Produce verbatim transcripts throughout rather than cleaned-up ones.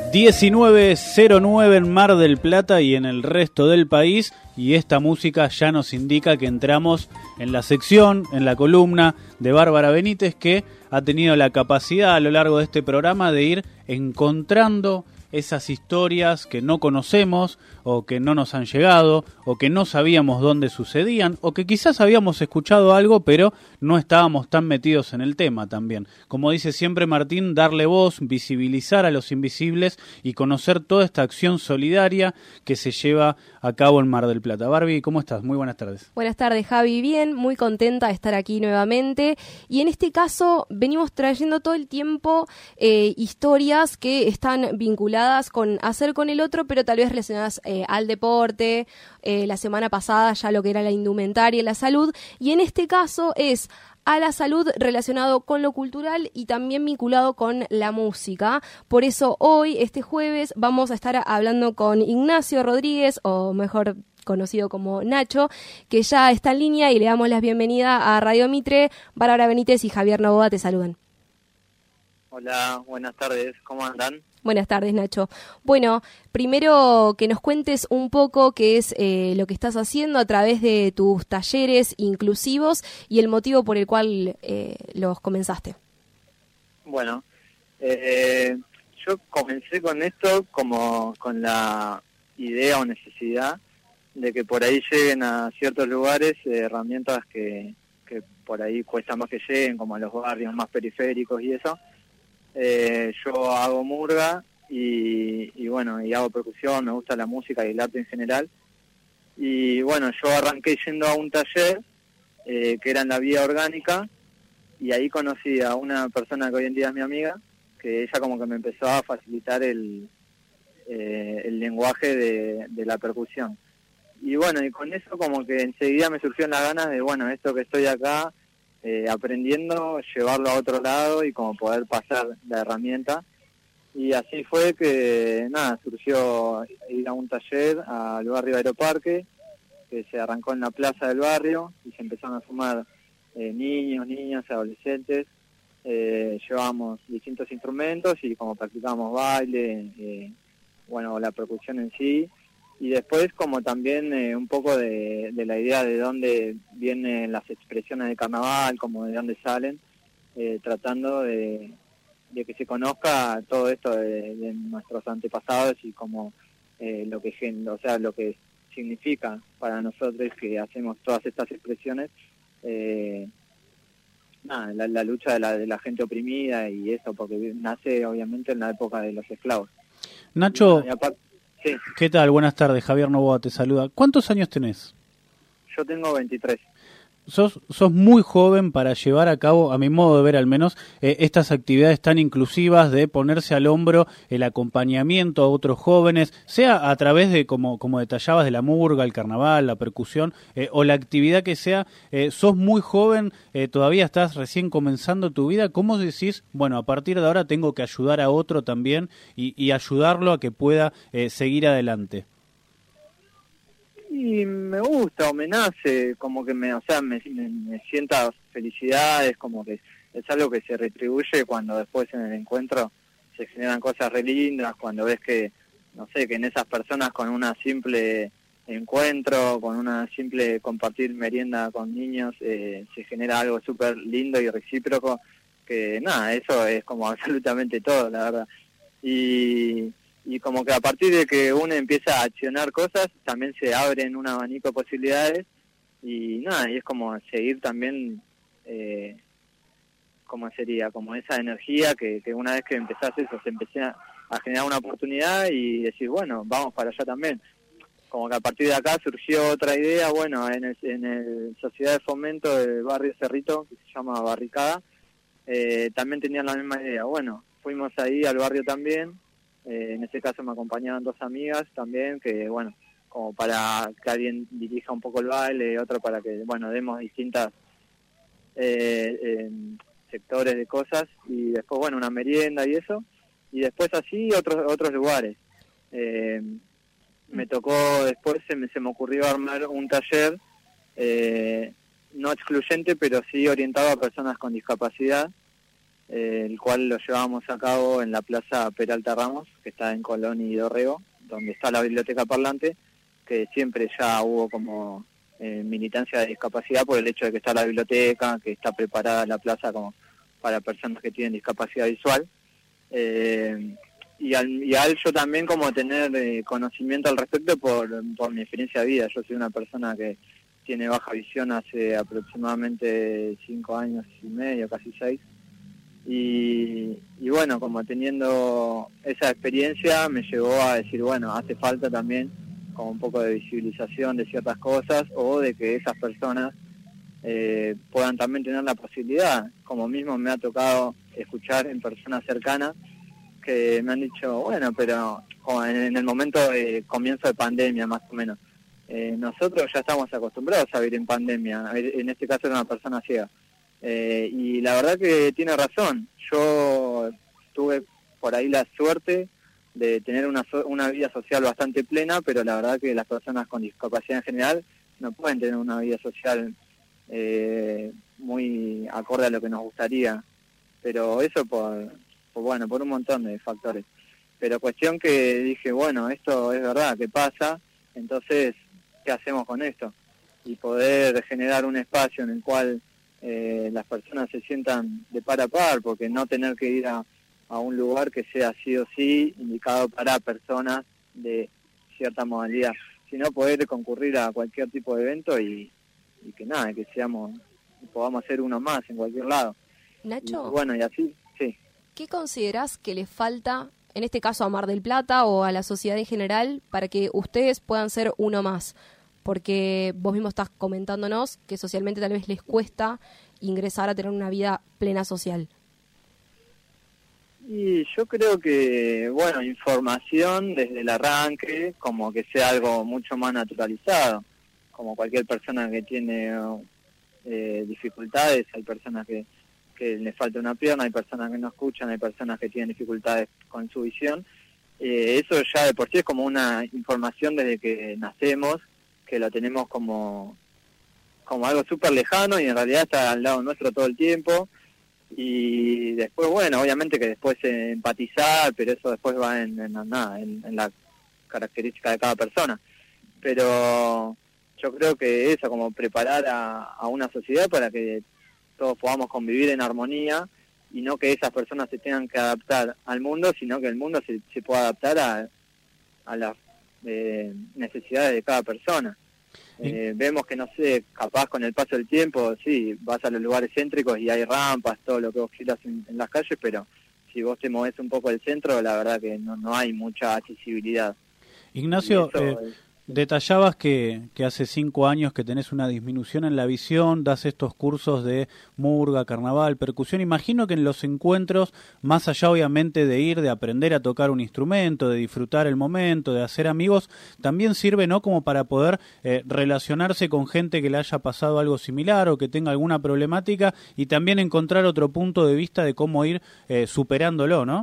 diecinueve cero nueve en Mar del Plata y en el resto del país, y esta música ya nos indica que entramos en la sección, en la columna de Bárbara Benítez, que ha tenido la capacidad a lo largo de este programa de ir encontrando esas historias que no conocemos o que no nos han llegado o que no sabíamos dónde sucedían o que quizás habíamos escuchado algo pero no estábamos tan metidos en el tema también. Como dice siempre Martín, darle voz, visibilizar a los invisibles y conocer toda esta acción solidaria que se lleva a cabo en Mar del Plata. Barbie, ¿cómo estás? Muy buenas tardes. Buenas tardes, Javi. Bien, muy contenta de estar aquí nuevamente. Y en este caso venimos trayendo todo el tiempo eh, historias que están vinculadas con hacer con el otro, pero tal vez relacionadas eh, al deporte. Eh, la semana pasada ya lo que era la indumentaria y la salud. Y en este caso es a la salud relacionado con lo cultural y también vinculado con la música. Por eso hoy, este jueves, vamos a estar hablando con Ignacio Rodríguez, o mejor conocido como Nacho, que ya está en línea y le damos la bienvenida a Radio Mitre. Bárbara Benítez y Javier Novoa te saludan. Hola, buenas tardes, ¿cómo andan? Buenas tardes, Nacho. Bueno, primero que nos cuentes un poco qué es eh, lo que estás haciendo a través de tus talleres inclusivos y el motivo por el cual eh, los comenzaste. Bueno, eh, yo comencé con esto como con la idea o necesidad de que por ahí lleguen a ciertos lugares eh, herramientas que, que por ahí cuesta más que lleguen, como a los barrios más periféricos y eso. Eh, yo hago murga y, y bueno, y hago percusión, me gusta la música y el arte en general. Y bueno, yo arranqué yendo a un taller eh, que era en la vía orgánica y ahí conocí a una persona que hoy en día es mi amiga, que ella como que me empezó a facilitar el, eh, el lenguaje de, de la percusión. Y bueno, y con eso como que enseguida me surgieron las ganas de, bueno, esto que estoy acá Eh, aprendiendo, llevarlo a otro lado y como poder pasar la herramienta. Y así fue que, nada, surgió ir a un taller al barrio Aeroparque, que se arrancó en la plaza del barrio y se empezaron a sumar eh, niños, niñas, adolescentes. Eh, llevábamos distintos instrumentos y como practicábamos baile, eh, bueno, la percusión en sí. Y después como también eh, un poco de, de la idea de dónde vienen las expresiones de carnaval, como de dónde salen, eh, tratando de, de que se conozca todo esto de, de nuestros antepasados y como eh, lo que o sea lo que significa para nosotros que hacemos todas estas expresiones, eh, nada, la, la lucha de la, de la gente oprimida y eso, porque nace obviamente en la época de los esclavos. Nacho, y aparte, sí. ¿Qué tal? Buenas tardes, Javier Novoa te saluda. ¿Cuántos años tenés? Yo tengo veintitrés. Sos, sos muy joven para llevar a cabo, a mi modo de ver al menos, eh, estas actividades tan inclusivas de ponerse al hombro el acompañamiento a otros jóvenes, sea a través de, como, como detallabas, de la murga, el carnaval, la percusión, eh, o la actividad que sea. Eh, sos muy joven, eh, todavía estás recién comenzando tu vida. ¿Cómo decís, bueno, a partir de ahora tengo que ayudar a otro también y, y ayudarlo a que pueda eh, seguir adelante? Y me gusta o me nace, como que me, o sea, me, me, me sienta felicidades, como que es algo que se retribuye cuando después en el encuentro se generan cosas re lindas, cuando ves que, no sé, que en esas personas con una simple encuentro, con una simple compartir merienda con niños, eh, se genera algo súper lindo y recíproco, que nada, eso es como absolutamente todo, la verdad. Y... Y como que a partir de que uno empieza a accionar cosas, también se abren un abanico de posibilidades y nada, y es como seguir también, eh, ¿cómo sería? Como esa energía que, que una vez que empezás eso, se empecé a, a generar una oportunidad y decir, bueno, vamos para allá también. Como que a partir de acá surgió otra idea, bueno, en el, en el Sociedad de Fomento del barrio Cerrito, que se llama Barricada, eh, también tenían la misma idea. Bueno, fuimos ahí al barrio también. Eh, en este caso me acompañaban dos amigas también, que bueno, como para que alguien dirija un poco el baile, otro para que, bueno, demos distintas eh, eh, sectores de cosas, y después, bueno, una merienda y eso, y después así otros otros lugares. Eh, me tocó, después se me, se me ocurrió armar un taller, eh, no excluyente, pero sí orientado a personas con discapacidad, eh, el cual lo llevábamos a cabo en la Plaza Peralta Ramos, que está en Colón y Dorrego, donde está la biblioteca parlante, que siempre ya hubo como eh, militancia de discapacidad por el hecho de que está la biblioteca, que está preparada la plaza como para personas que tienen discapacidad visual. Eh, y, al, y al yo también como tener eh, conocimiento al respecto por, por mi experiencia de vida. Yo soy una persona que tiene baja visión hace aproximadamente cinco años y medio, casi seis. Y, y bueno, como teniendo esa experiencia me llevó a decir, bueno, hace falta también como un poco de visibilización de ciertas cosas o de que esas personas eh, puedan también tener la posibilidad. Como mismo me ha tocado escuchar en personas cercanas que me han dicho, bueno, pero como en, en el momento de comienzo de pandemia más o menos, eh, nosotros ya estamos acostumbrados a vivir en pandemia, en este caso era una persona ciega. Eh, y la verdad que tiene razón. Yo tuve por ahí la suerte de tener una, so una vida social bastante plena, pero la verdad que las personas con discapacidad en general no pueden tener una vida social eh, muy acorde a lo que nos gustaría. Pero eso por, por, bueno, por un montón de factores. Pero cuestión que dije, bueno, esto es verdad, ¿qué pasa? Entonces, ¿qué hacemos con esto? Y poder generar un espacio en el cual Eh, las personas se sientan de par a par, porque no tener que ir a, a un lugar que sea sí o sí indicado para personas de cierta modalidad, sino poder concurrir a cualquier tipo de evento y, y que nada, que seamos, podamos ser uno más en cualquier lado. Nacho, y bueno, y así, sí. ¿Qué considerás que le falta, en este caso a Mar del Plata o a la sociedad en general, para que ustedes puedan ser uno más? Porque vos mismo estás comentándonos que socialmente tal vez les cuesta ingresar a tener una vida plena social. Y yo creo que, bueno, información desde el arranque, como que sea algo mucho más naturalizado, como cualquier persona que tiene eh, dificultades, hay personas que, que les falta una pierna, hay personas que no escuchan, hay personas que tienen dificultades con su visión, eh, eso ya de por sí es como una información desde que nacemos, que lo tenemos como, como algo súper lejano y en realidad está al lado nuestro todo el tiempo. Y después, bueno, obviamente que después eh, empatizar, pero eso después va en, en, nada, en, en la característica de cada persona. Pero yo creo que eso, como preparar a, a una sociedad para que todos podamos convivir en armonía y no que esas personas se tengan que adaptar al mundo, sino que el mundo se, se pueda adaptar a, a las eh, necesidades de cada persona. Eh, vemos que, no sé, capaz con el paso del tiempo, sí, vas a los lugares céntricos y hay rampas, todo lo que vos quieras en, en las calles, pero si vos te movés un poco del centro, la verdad que no, no hay mucha accesibilidad. Ignacio, eh, es... detallabas que, que hace cinco años que tenés una disminución en la visión, das estos cursos de murga, carnaval, percusión. Imagino que en los encuentros, más allá obviamente de ir, de aprender a tocar un instrumento, de disfrutar el momento, de hacer amigos, también sirve, ¿no?, como para poder eh, relacionarse con gente que le haya pasado algo similar o que tenga alguna problemática y también encontrar otro punto de vista de cómo ir eh, superándolo, ¿no?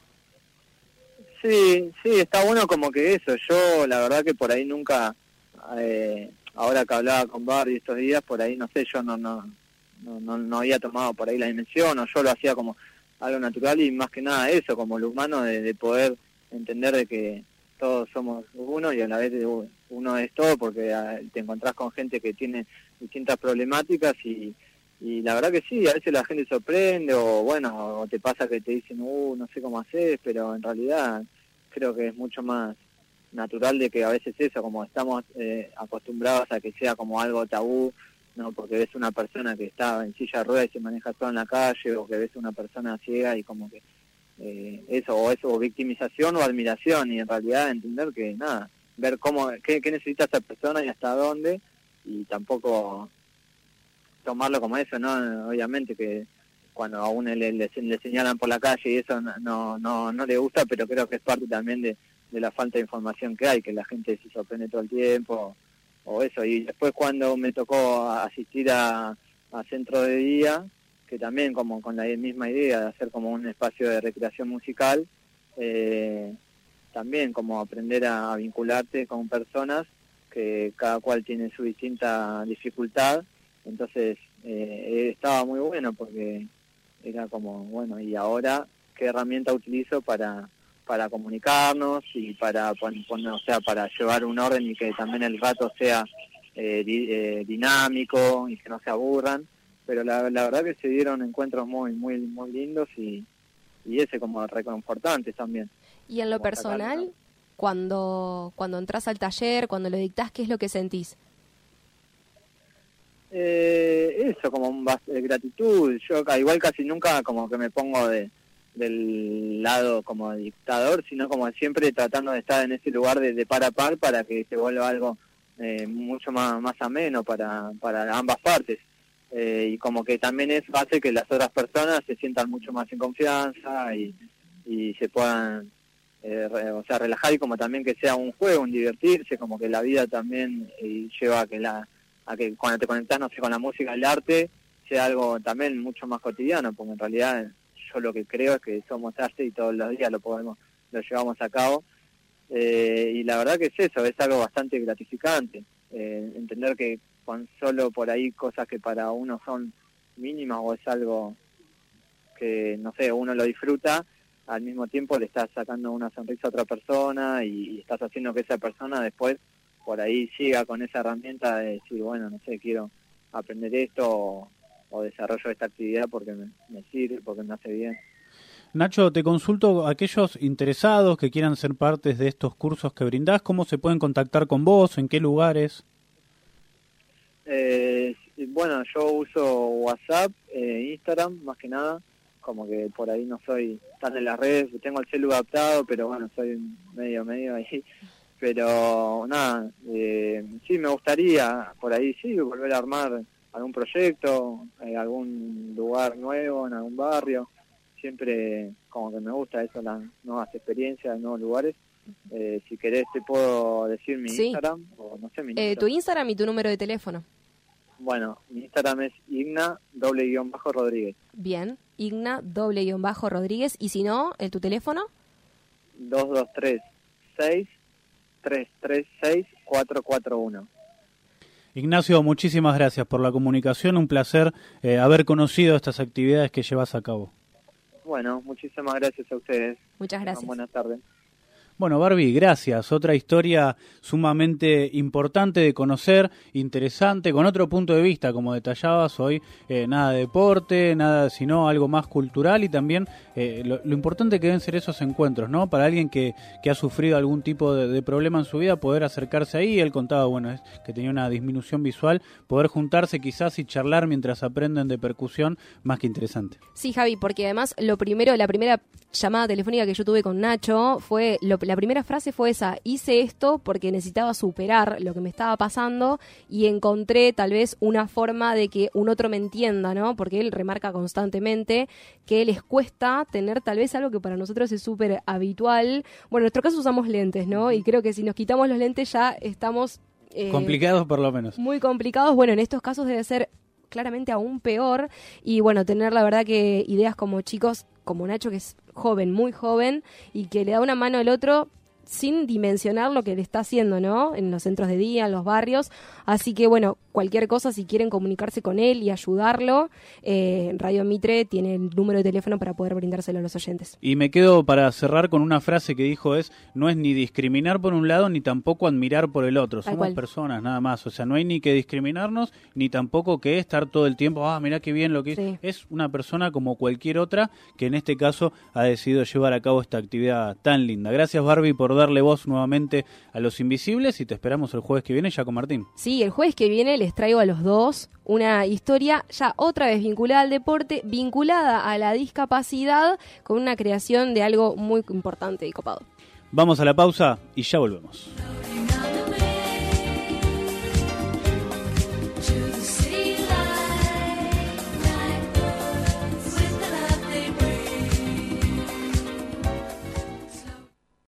Sí, sí, está bueno como que eso. Yo la verdad que por ahí nunca, eh, ahora que hablaba con Barry estos días, por ahí no sé, yo no, no, no, no, no había tomado por ahí la dimensión, o yo lo hacía como algo natural y más que nada eso, como lo humano de, de poder entender de que todos somos uno y a la vez uno es todo, porque te encontrás con gente que tiene distintas problemáticas y, y la verdad que sí, a veces la gente sorprende o bueno, o te pasa que te dicen, uh, no sé cómo haces, pero en realidad creo que es mucho más natural de que a veces eso, como estamos eh, acostumbrados a que sea como algo tabú, no, porque ves una persona que está en silla de ruedas y se maneja sola en la calle, o que ves una persona ciega y como que eh, eso, o eso, o victimización o admiración, y en realidad entender que nada, ver cómo, qué, qué necesita esa persona y hasta dónde, y tampoco tomarlo como eso, ¿no? Obviamente que cuando a uno le, le, le señalan por la calle y eso no, no, no le gusta, pero creo que es parte también de, de la falta de información que hay, que la gente se sorprende todo el tiempo, o eso. Y después cuando me tocó asistir a, a centro de día, que también como con la misma idea de hacer como un espacio de recreación musical, eh, también como aprender a, a vincularte con personas que cada cual tiene su distinta dificultad. Entonces eh, estaba muy bueno porque era como, bueno, ¿y ahora qué herramienta utilizo para para comunicarnos y para poner, o sea, para llevar un orden y que también el rato sea eh, di, eh, dinámico y que no se aburran? Pero la, la verdad que se dieron encuentros muy muy muy lindos y, y ese como reconfortante también. Y en lo personal, sacar, cuando cuando entras al taller, cuando lo dictás, ¿qué es lo que sentís? Eh, eso, como un bas- de gratitud. Yo igual casi nunca como que me pongo de del lado como dictador, sino como siempre tratando de estar en ese lugar de, de par a par para que se vuelva algo eh, mucho más, más ameno para, para ambas partes. Eh, y como que también eso hace que las otras personas se sientan mucho más en confianza y, y se puedan eh, re, o sea, relajar, y como también que sea un juego, un divertirse, como que la vida también eh, lleva a que, la, a que cuando te conectás, no sé, con la música, el arte, sea algo también mucho más cotidiano, porque en realidad yo lo que creo es que somos arte y todos los días lo podemos, lo llevamos a cabo, eh, y la verdad que es eso, es algo bastante gratificante, eh, entender que con solo por ahí cosas que para uno son mínimas o es algo que, no sé, uno lo disfruta, al mismo tiempo le estás sacando una sonrisa a otra persona y, y estás haciendo que esa persona después por ahí siga con esa herramienta de decir, bueno, no sé, quiero aprender esto o, o desarrollo esta actividad porque me, me sirve, porque me hace bien. Nacho, te consulto, aquellos interesados que quieran ser partes de estos cursos que brindás, ¿cómo se pueden contactar con vos? ¿En qué lugares? Eh, bueno, yo uso WhatsApp, eh, Instagram, más que nada, como que por ahí no soy tan en las redes, tengo el celu adaptado, pero bueno, soy medio, medio ahí. Pero nada, eh, sí me gustaría por ahí sí volver a armar algún proyecto, eh, algún lugar nuevo en algún barrio. Siempre como que me gusta eso, las nuevas experiencias, nuevos lugares. Eh, si querés te puedo decir mi sí. Instagram o no sé mi eh, tu Instagram y tu número de teléfono. Bueno, mi Instagram es Igna doble guión bajo Rodríguez. Bien, Igna doble guión bajo Rodríguez. Y si no, ¿el tu teléfono? dos dos tres seis tres tres seis cuatro cuatro uno. Ignacio, muchísimas gracias por la comunicación, un placer eh, haber conocido estas actividades que llevas a cabo. Bueno, muchísimas gracias a ustedes. Muchas gracias. Buenas tardes. Bueno, Barbie, gracias. Otra historia sumamente importante de conocer, interesante, con otro punto de vista, como detallabas hoy, eh, nada de deporte, nada, sino algo más cultural y también eh, lo, lo importante que deben ser esos encuentros, ¿no? Para alguien que, que ha sufrido algún tipo de, de problema en su vida, poder acercarse ahí. Él contaba, bueno, es que tenía una disminución visual, poder juntarse quizás y charlar mientras aprenden de percusión, más que interesante. Sí, Javi, porque además lo primero, la primera llamada telefónica que yo tuve con Nacho fue lo la primera frase fue esa: hice esto porque necesitaba superar lo que me estaba pasando y encontré tal vez una forma de que un otro me entienda, ¿no? Porque él remarca constantemente que les cuesta tener tal vez algo que para nosotros es súper habitual. Bueno, en nuestro caso usamos lentes, ¿no? Y creo que si nos quitamos los lentes ya estamos... Eh, complicados por lo menos. Muy complicados. Bueno, en estos casos debe ser claramente aún peor. Y bueno, tener la verdad que ideas como chicos como Nacho, que es joven, muy joven, y que le da una mano al otro sin dimensionar lo que le está haciendo, ¿no? En los centros de día, en los barrios. Así que, bueno, cualquier cosa, si quieren comunicarse con él y ayudarlo, eh, Radio Mitre tiene el número de teléfono para poder brindárselo a los oyentes. Y me quedo para cerrar con una frase que dijo es: no es ni discriminar por un lado, ni tampoco admirar por el otro. Somos personas, nada más. O sea, no hay ni que discriminarnos, ni tampoco que estar todo el tiempo, ah, mirá qué bien lo que hizo. Sí. Es una persona como cualquier otra que en este caso ha decidido llevar a cabo esta actividad tan linda. Gracias, Barbie, por darle voz nuevamente a Los Invisibles, y te esperamos el jueves que viene ya con Martín. Sí, el jueves que viene les traigo a los dos una historia ya otra vez vinculada al deporte, vinculada a la discapacidad, con una creación de algo muy importante y copado. Vamos a la pausa y ya volvemos.